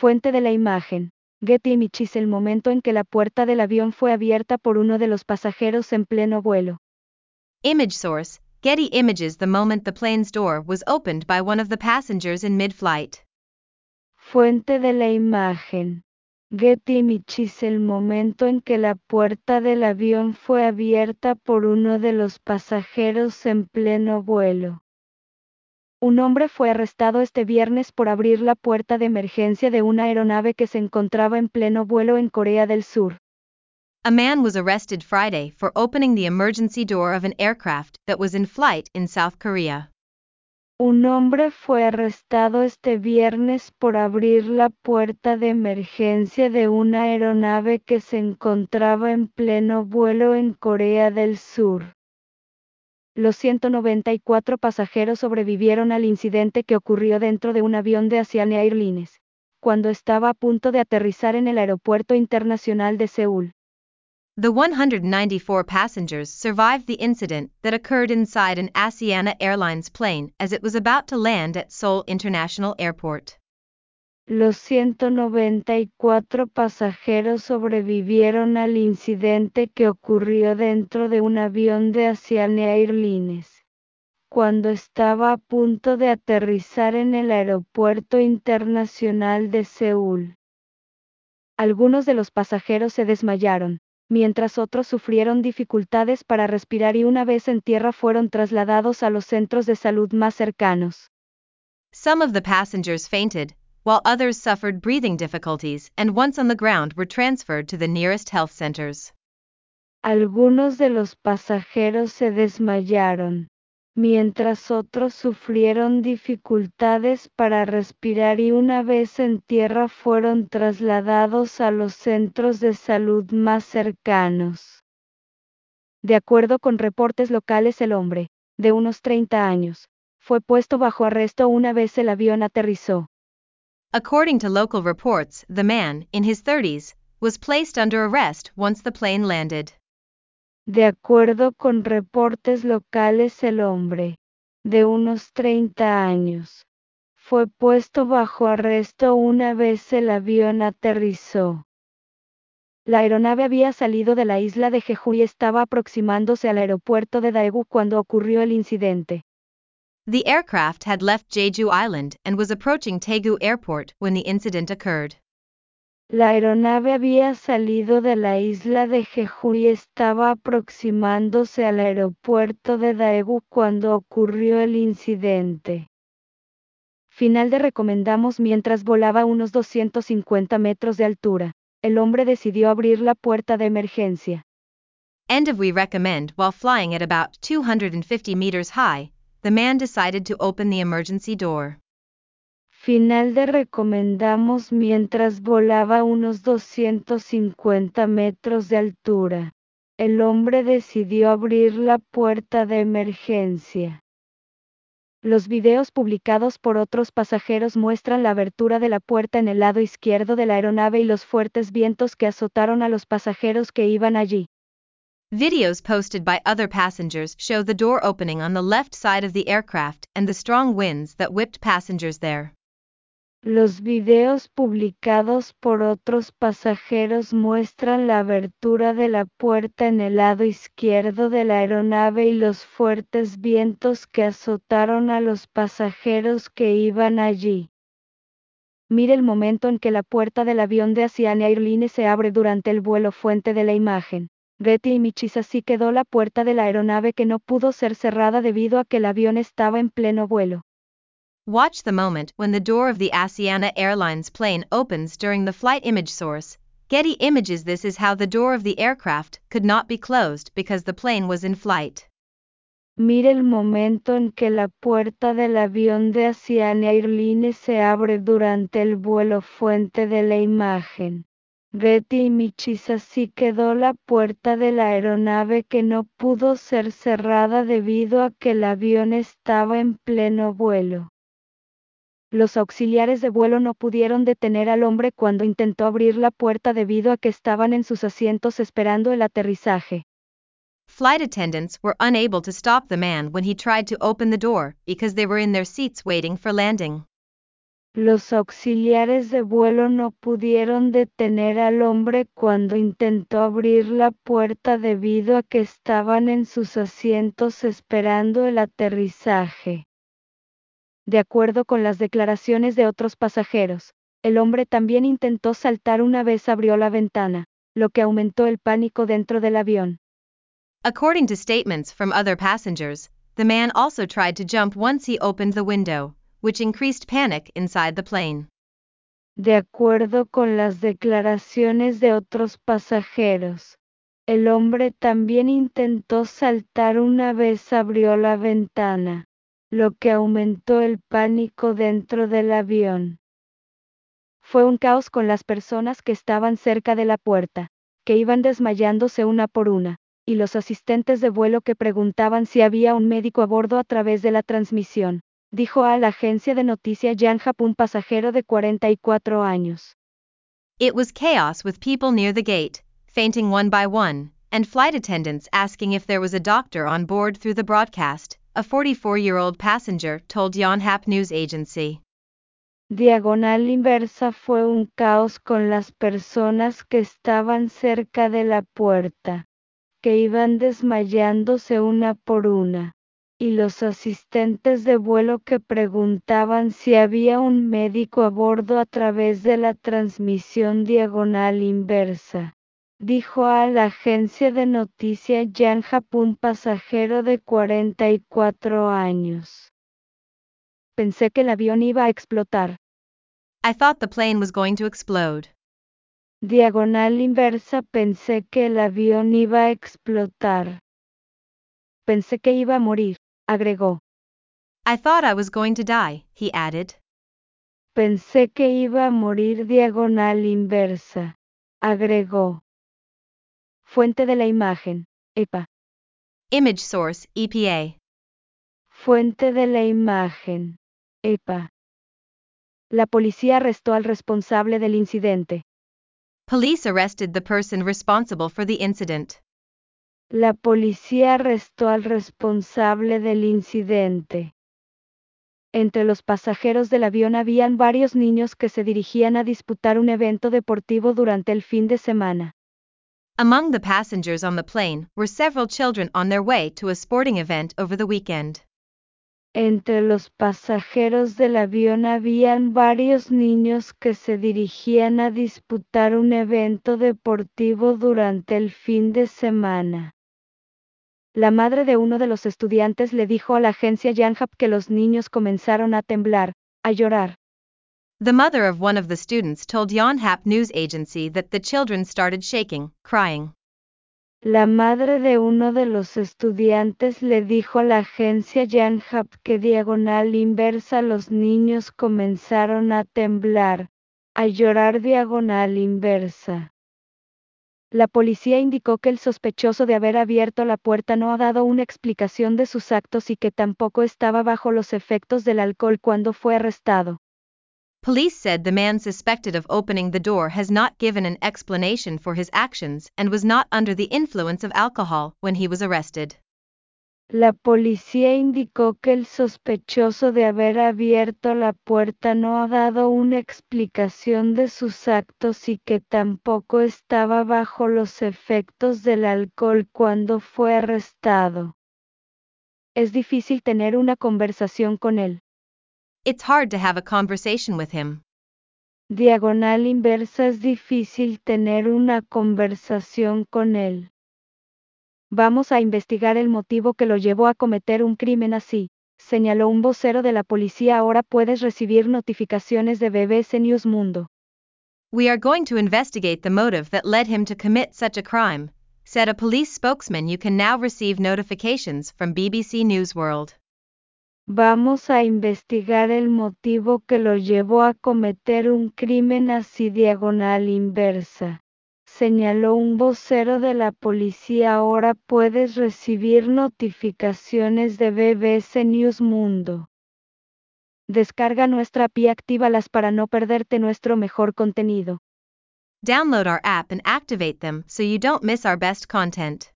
Fuente de la imagen. Getty Images. El momento en que la puerta del avión fue abierta por uno de los pasajeros en pleno vuelo. Image source, Getty Images. The moment the plane's door was opened by one of the passengers in mid-flight. Fuente de la imagen. Getty Images. El momento en que la puerta del avión fue abierta por uno de los pasajeros en pleno vuelo. Un hombre fue arrestado este viernes por abrir la puerta de emergencia de una aeronave que se encontraba en pleno vuelo en Corea del Sur. A man was arrested Friday for opening the emergency door of an aircraft that was in flight in South Korea. Un hombre fue arrestado este viernes por abrir la puerta de emergencia de una aeronave que se encontraba en pleno vuelo en Corea del Sur. Los 194 pasajeros sobrevivieron al incidente que ocurrió dentro de un avión de Asiana Airlines, cuando estaba a punto de aterrizar en el Aeropuerto Internacional de Seúl. The 194 passengers survived the incident that occurred inside an Asiana Airlines plane as it was about to land at Seoul International Airport. Los 194 pasajeros sobrevivieron al incidente que ocurrió dentro de un avión de Asiana Airlines, cuando estaba a punto de aterrizar en el Aeropuerto Internacional de Seúl. Algunos de los pasajeros se desmayaron, mientras otros sufrieron dificultades para respirar y una vez en tierra fueron trasladados a los centros de salud más cercanos. Some of the passengers fainted, while others suffered breathing difficulties and once on the ground were transferred to the nearest health centers. Algunos de los pasajeros se desmayaron, mientras otros sufrieron dificultades para respirar y una vez en tierra fueron trasladados a los centros de salud más cercanos. De acuerdo con reportes locales, el hombre, de unos 30 años, fue puesto bajo arresto una vez el avión aterrizó. According to local reports, the man, in his 30s, was placed under arrest once the plane landed. De acuerdo con reportes locales, el hombre, de unos 30 años, fue puesto bajo arresto una vez el avión aterrizó. La aeronave había salido de la isla de Jeju y estaba aproximándose al aeropuerto de Daegu cuando ocurrió el incidente. The aircraft had left Jeju Island and was approaching Daegu Airport when the incident occurred. La aeronave había salido de la isla de Jeju y estaba aproximándose al aeropuerto de Daegu cuando ocurrió el incidente. Final de recomendamos. Mientras volaba a unos 250 metros de altura, el hombre decidió abrir la puerta de emergencia. End of we recommend. While flying at about 250 meters high, the man decided to open the emergency door. Final de recomendamos. Mientras volaba a unos 250 metros de altura, el hombre decidió abrir la puerta de emergencia. Los videos publicados por otros pasajeros muestran la abertura de la puerta en el lado izquierdo de la aeronave y los fuertes vientos que azotaron a los pasajeros que iban allí. Videos posted by other passengers show the door opening on the left side of the aircraft and the strong winds that whipped passengers there. Los videos publicados por otros pasajeros muestran la abertura de la puerta en el lado izquierdo de la aeronave y los fuertes vientos que azotaron a los pasajeros que iban allí. Mire el momento en que la puerta del avión de Asiana Airlines se abre durante el vuelo. Fuente de la imagen. Getty Images. Así quedó la puerta de la aeronave que no pudo ser cerrada debido a que el avión estaba en pleno vuelo. Watch the moment when the door of the Asiana Airlines plane opens during the flight. Image source, Getty Images. This is how the door of the aircraft could not be closed because the plane was in flight. Mire el momento en que la puerta del avión de Asiana Airlines se abre durante el vuelo. Fuente de la imagen. Getty Images. Así quedó la puerta de la aeronave que no pudo ser cerrada debido a que el avión estaba en pleno vuelo. Los auxiliares de vuelo no pudieron detener al hombre cuando intentó abrir la puerta debido a que estaban en sus asientos esperando el aterrizaje. Flight attendants were unable to stop the man when he tried to open the door because they were in their seats waiting for landing. Los auxiliares de vuelo no pudieron detener al hombre cuando intentó abrir la puerta debido a que estaban en sus asientos esperando el aterrizaje. De acuerdo con las declaraciones de otros pasajeros, el hombre también intentó saltar una vez abrió la ventana, lo que aumentó el pánico dentro del avión. According to statements from other passengers, the man also tried to jump once he opened the window, which increased panic inside the plane. De acuerdo con las declaraciones de otros pasajeros, el hombre también intentó saltar una vez abrió la ventana, lo que aumentó el pánico dentro del avión. Fue un caos con las personas que estaban cerca de la puerta, que iban desmayándose una por una, y los asistentes de vuelo que preguntaban si había un médico a bordo a través de la transmisión, dijo a la agencia de noticias Yonhap un pasajero de 44 años. It was chaos with people near the gate, fainting one by one, and flight attendants asking if there was a doctor on board through the broadcast, a 44-year-old passenger told Yonhap News Agency. Diagonal inversa fue un caos con las personas que estaban cerca de la puerta, que iban desmayándose una por una, y los asistentes de vuelo que preguntaban si había un médico a bordo a través de la transmisión diagonal inversa. Dijo a la agencia de noticias Yonhap un pasajero de 44 años. Pensé que el avión iba a explotar. I thought the plane was going to explode. Diagonal inversa pensé que el avión iba a explotar. Pensé que iba a morir, agregó. I thought I was going to die, he added. Pensé que iba a morir diagonal inversa, agregó. Fuente de la imagen, EPA. Image source, EPA. Fuente de la imagen, EPA. La policía arrestó al responsable del incidente. Police arrested the person responsible for the incident. La policía arrestó al responsable del incidente. Entre los pasajeros del avión habían varios niños que se dirigían a disputar un evento deportivo durante el fin de semana. Among the passengers on the plane were several children on their way to a sporting event over the weekend. Entre los pasajeros del avión habían varios niños que se dirigían a disputar un evento deportivo durante el fin de semana. La madre de uno de los estudiantes le dijo a la agencia Yonhap que los niños comenzaron a temblar, a llorar. The mother of one of the students told Yonhap News Agency that the children started shaking, crying. La madre de uno de los estudiantes le dijo a la agencia Yonhap que diagonal inversa los niños comenzaron a temblar, a llorar diagonal inversa. La policía indicó que el sospechoso de haber abierto la puerta no ha dado una explicación de sus actos y que tampoco estaba bajo los efectos del alcohol cuando fue arrestado. Police said the man suspected of opening the door has not given an explanation for his actions and was not under the influence of alcohol when he was arrested. La policía indicó que el sospechoso de haber abierto la puerta no ha dado una explicación de sus actos y que tampoco estaba bajo los efectos del alcohol cuando fue arrestado. Es difícil tener una conversación con él. It's hard to have a conversation with him. Diagonal inversa es difícil tener una conversación con él. Vamos a investigar el motivo que lo llevó a cometer un crimen así, señaló un vocero de la policía. Ahora puedes recibir notificaciones de BBC News Mundo. We are going to investigate the motive that led him to commit such a crime, said a police spokesman. You can now receive notifications from BBC News World. Vamos a investigar el motivo que lo llevó a cometer un crimen así diagonal inversa, señaló un vocero de la policía. Ahora puedes recibir notificaciones de BBC News Mundo. Descarga nuestra app y actívalas para no perderte nuestro mejor contenido. Download our app and activate them so you don't miss our best content.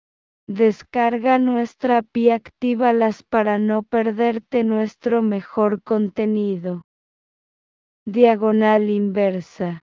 Descarga nuestra app y actívalas para no perderte nuestro mejor contenido. diagonal inversa.